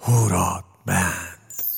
هورات بند.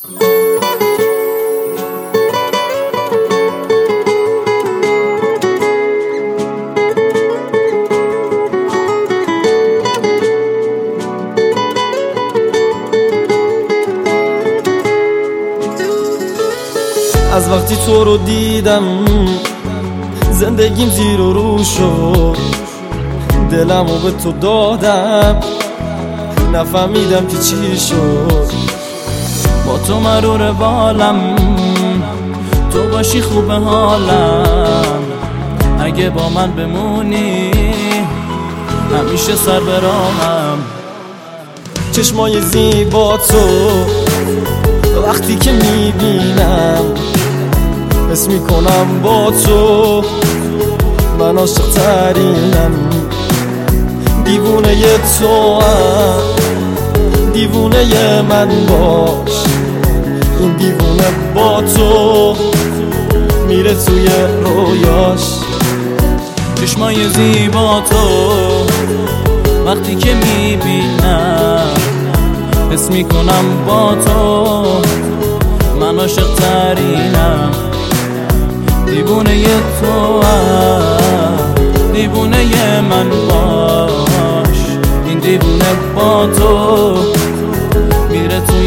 از وقتی تو رو دیدم زندگیم زیر و رو شد، دلمو به تو دادم نفهمیدم که چی شد. با تو مرور بالم، تو باشی خوب حالم، اگه با من بمونی همیشه سر براهم. چشمای زیبا تو وقتی که میبینم حس میکنم با تو من عاشق ترینم. دیوونه تو هم دیوونه من باش، این دیوونه با تو میره توی رویاش. چشمای زیبا تو وقتی که میبینم حس میکنم با تو من عاشق ترینم. دیوونه تو هم دیوونه من باش، این دیوونه با تو میره توی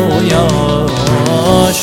رویاش.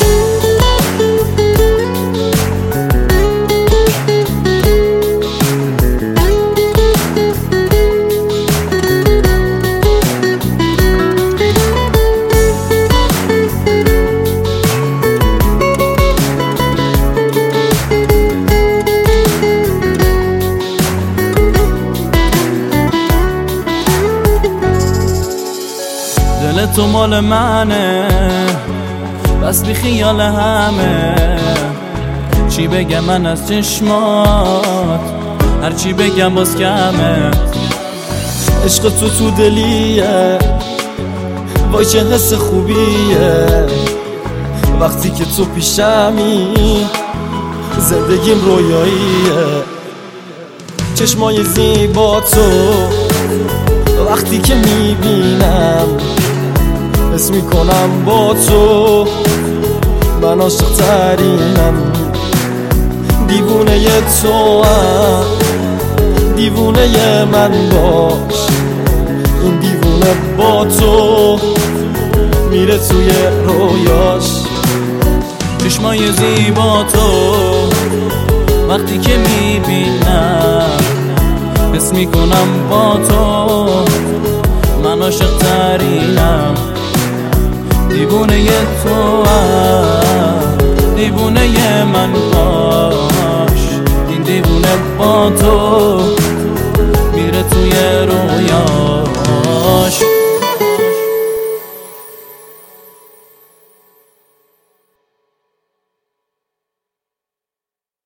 دل تو مال منه بس بی خیال همه. چی بگم من از چشمات، هر چی بگم باز کمه. عشق تو دلیه، وای چه حس خوبیه. وقتی که تو پیشمی زندگیم رویاییه. چشمای زیبا تو وقتی که میبینم حس میکنم با تو من عاشق ترینم. دیوونه تو هم دیوونه من باش، این دیوونه با تو میره توی رویاش. چشمای زیبا تو وقتی که میبینم حس میکنم با تو من عاشق ترینم. دیوونه تو هم دیوونه من باش، این دیوونه با تو